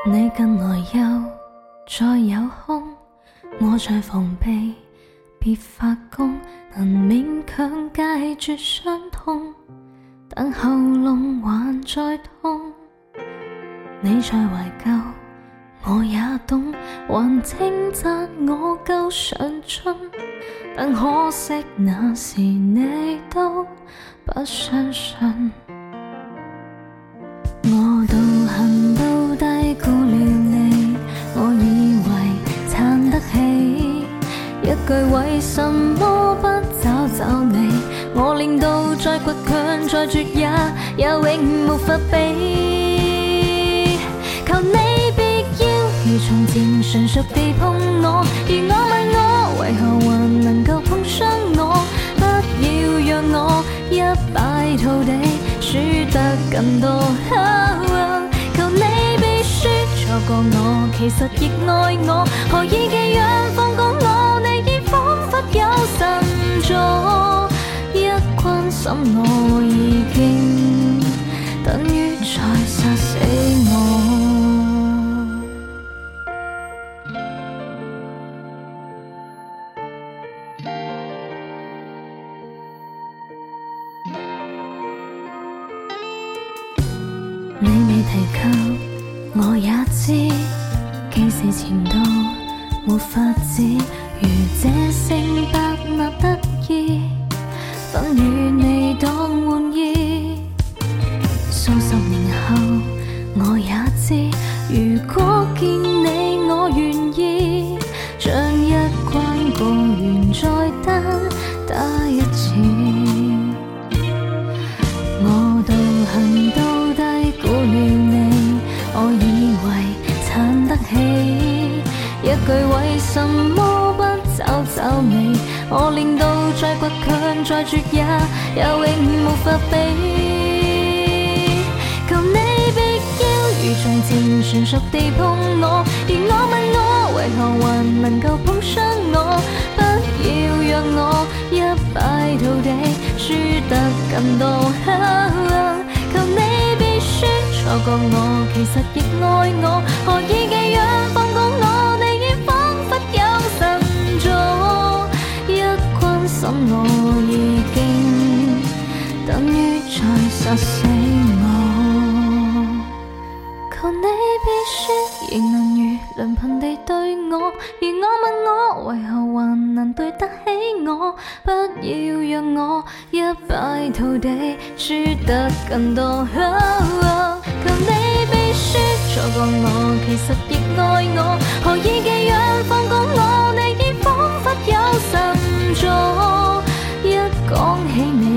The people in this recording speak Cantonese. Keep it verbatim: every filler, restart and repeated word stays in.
你近來又再有空，我在防備別發功，能勉強戒絕傷痛，但喉嚨還在痛。你在懷舊，我也懂，還稱讚我夠上進，但可惜那時你都不相信。我道行都低估了你，我以為撐得起，一句為什麼不找找你，我練到再倔強再絕也也永無法比。求你別要如從前純熟地碰我，如我問我為何還能夠碰傷我，不要讓我一敗塗地輸得更多。求你別說錯過我，其實亦愛我，何以寄養放過我，你已彷彿有神助，一關心我已經等於在殺死我。你未提及我也知，既是前度沒法子，如這性白納得意，分與你當玩意。數十年後我也知，如果見你我願意，將一關過完再單打一次。我道行都低估了你，我以為撐得起，一句為什麼不找找你，我練到再倔強再絕也也永無法比。求你別要如從前純熟地碰我，如我問我為何還能夠碰傷我，不要讓我一敗塗地輸得更多。求你別說錯過我，其實亦愛我，何以寄養放過我，你已彷彿有神助，一關心我已經等於在殺死我。求你別說仍能如良朋地對我，如我問我為何還能對得起我，不要讓我一敗塗地輸得更多。求你別說錯過我，其實亦愛我，何以寄養放過我，你已彷彿有神助，一講起你